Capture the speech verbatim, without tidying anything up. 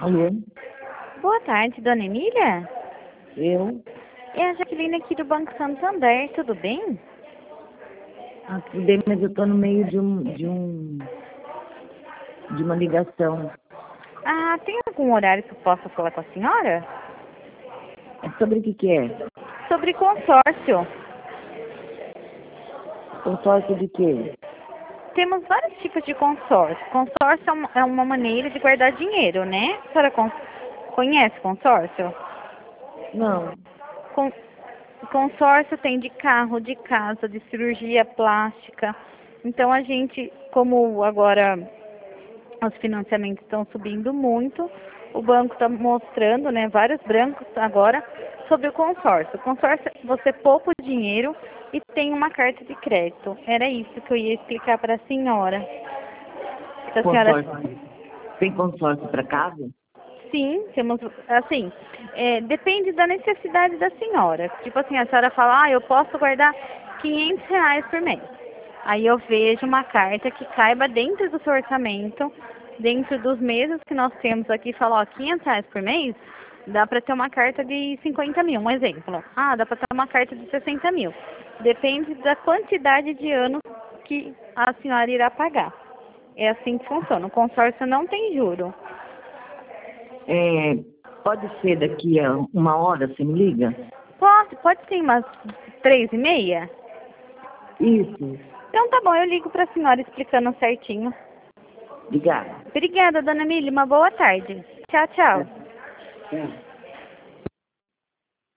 Alô? Boa tarde, dona Emília. Eu? É a Jaqueline aqui do Banco Santander, tudo bem? Ah, tudo bem, mas eu estou no meio de um, de um, de uma ligação. Ah, tem algum horário que eu possa falar com a senhora? É sobre o que que é? Sobre consórcio. Consórcio de quê? Temos vários tipos de consórcio. Consórcio é uma, é uma maneira de guardar dinheiro, né? A senhora con conhece consórcio? Não. Con consórcio tem de carro, de casa, de cirurgia plástica. Então a gente, como agora os financiamentos estão subindo muito, o banco está mostrando, né, vários bancos agora sobre o consórcio. O consórcio, você poupa o dinheiro e tem uma carta de crédito. Era isso que eu ia explicar para a senhora. Se a senhora... Consórcio. Tem consórcio para casa? Sim, temos, assim, é, depende da necessidade da senhora. Tipo assim, a senhora fala, ah, eu posso guardar quinhentos reais por mês. Aí eu vejo uma carta que caiba dentro do seu orçamento, dentro dos meses que nós temos aqui, e falo, ó, quinhentos reais por mês, dá para ter uma carta de cinquenta mil, um exemplo. Ah, dá para ter uma carta de sessenta mil. Depende da quantidade de anos que a senhora irá pagar. É assim que funciona. O consórcio não tem juro. É, pode ser daqui a uma hora, você me liga? Pode, pode sim, umas três e meia? Isso. Então tá bom, eu ligo para a senhora explicando certinho. Obrigada. Obrigada, dona Emília. Uma boa tarde. Tchau, tchau. É.